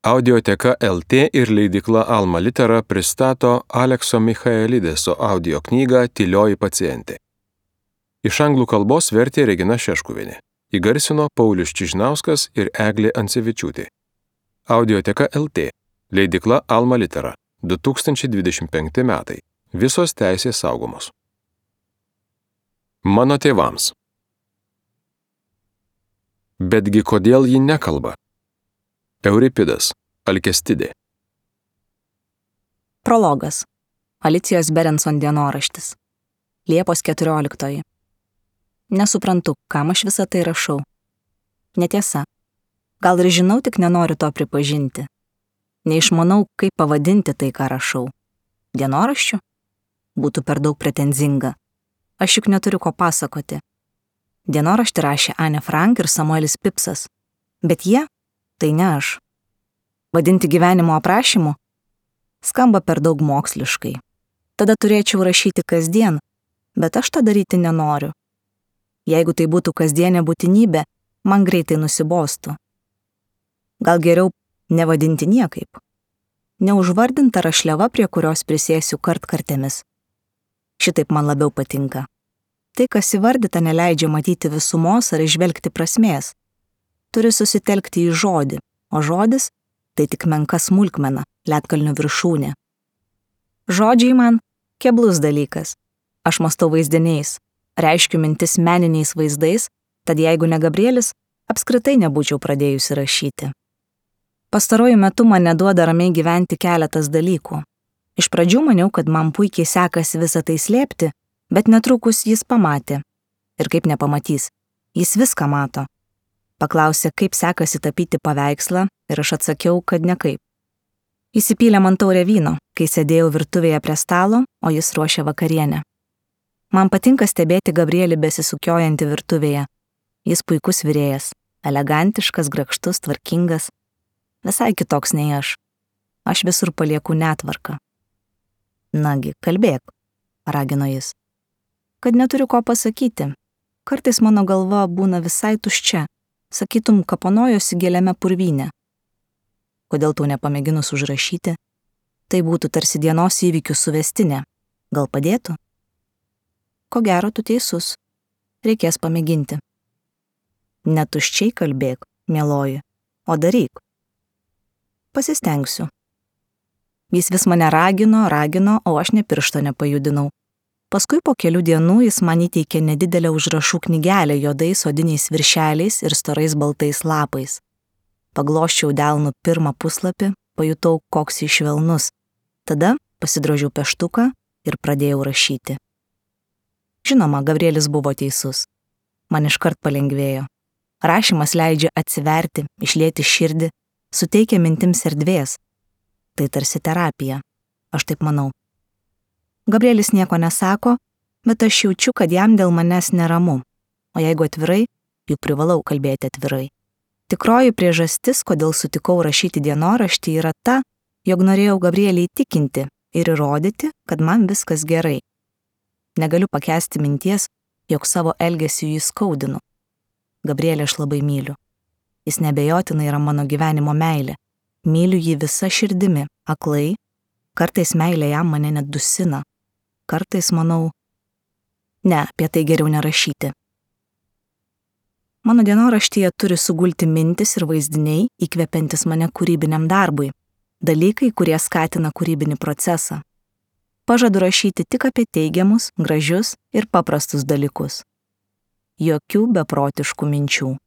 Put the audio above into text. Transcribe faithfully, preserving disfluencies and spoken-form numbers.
Audioteka L T ir leidykla Alma Litera pristato Alekso Michaelideso audio knygą Tylioji pacientė. Iš anglų kalbos vertė Regina Šeškuvienė. Įgarsino Paulius Čižnauskas ir Eglė Ancevičiūtė. Audioteka L T. Leidykla Alma Litera. du tūkstančiai dvidešimt penkti metai. Visos teisės saugomos. Mano tėvams. Betgi kodėl ji nekalba? Euripidas, Alkestidė. Prologas. Alicijos Berenson dienoraštis. Liepos keturioliktoji. Nesuprantu, kam aš visą tai rašau. Netiesa. Gal ir žinau, tik nenoriu to pripažinti. Neišmanau, kaip pavadinti tai, ką rašau. Dienoraščiu? Būtų per daug pretenzinga. Aš juk neturiu ko pasakoti. Dienoraštį rašė Anne Frank ir Samuelis Pipsas. Bet jie? Tai ne aš. Vadinti gyvenimo aprašymu? Skamba per daug moksliškai. Tada turėčiau rašyti kasdien, bet aš tą daryti nenoriu. Jeigu tai būtų kasdienė būtinybė, man greitai nusibostų. Gal geriau nevadinti niekaip. Neužvardinta rašliava, prie kurios prisėsiu kartkartėmis. Šitaip man labiau patinka. Tai, kas įvardyta, neleidžia matyti visumos ar išvelgti prasmės. Turi susitelkti į žodį, o žodis tai tik menka smulkmena, ledkalnio viršūnė. Žodžiai man keblus dalykas. Aš mąstau vaizdiniais, reiškiu mintis meniniais vaizdais, tad jeigu ne Gabrielis, apskritai nebūčiau pradėjusi rašyti. Pastaruoju metu man neduoda ramiai gyventi keletas dalykų. Iš pradžių maniau, kad man puikiai sekasi visą tai slėpti, bet netrukus jis pamatė. Ir kaip nepamatys, jis viską mato. Paklausė, kaip sekasi tapyti paveikslą, ir aš atsakiau, kad nekaip. Įsipylė man taurę vyno, kai sėdėjau virtuvėje prie stalo, o jis ruošė vakarienę. Man patinka stebėti Gabrielį besisukiojantį virtuvėje. Jis puikus virėjas, elegantiškas, grakštus, tvarkingas. Visai kitoks nei aš. Aš visur palieku netvarką. Nagi, kalbėk, ragino jis. Kad neturiu ko pasakyti. Kartais mano galva būna visai tuščia. Sakytum, kaponojosi gėliame purvyne. Kodėl tau nepamėginus užrašyti? Tai būtų tarsi dienos įvykių suvestinė. Gal padėtų? Ko gero, tu teisus. Reikės pamėginti. Netuščiai kalbėk, mieloji, o daryk. Pasistengsiu. Jis vis mane ragino, ragino, o aš ne piršto nepajudinau. Paskui po kelių dienų jis man įteikė nedidelę užrašų knygelę juodais odiniais viršeliais ir storais baltais lapais. Pagloščiau delnu pirmą puslapį, pajutau, koks jis švelnus. Tada pasidrožiau peštuką ir pradėjau rašyti. Žinoma, Gabrielis buvo teisus. Man iškart palengvėjo. Rašymas leidžia atsiverti, išlieti širdį, suteikia mintims erdvės. Tai tarsi terapija. Aš taip manau. Gabrielis nieko nesako, bet aš jaučiu, kad jam dėl manęs neramu. O jeigu atvirai, juk privalau kalbėti atvirai. Tikroji priežastis, kodėl sutikau rašyti dienoraštį, yra ta, jog norėjau Gabrielį įtikinti ir įrodyti, kad man viskas gerai. Negaliu pakęsti minties, jog savo elgesiu jį skaudinu. Gabrielį aš labai myliu. Jis neabejotinai yra mano gyvenimo meilė. Myliu jį visa širdimi, aklai, kartais meilė jam mane net dusina. Kartais manau, ne, apie tai geriau nerašyti. Mano dienoraštyje turi sugulti mintis ir vaizdiniai, įkvepiantis mane kūrybiniam darbui. Dalykai, kurie skatina kūrybinį procesą. Pažadu rašyti tik apie teigiamus, gražius ir paprastus dalykus. Jokių beprotiškų minčių.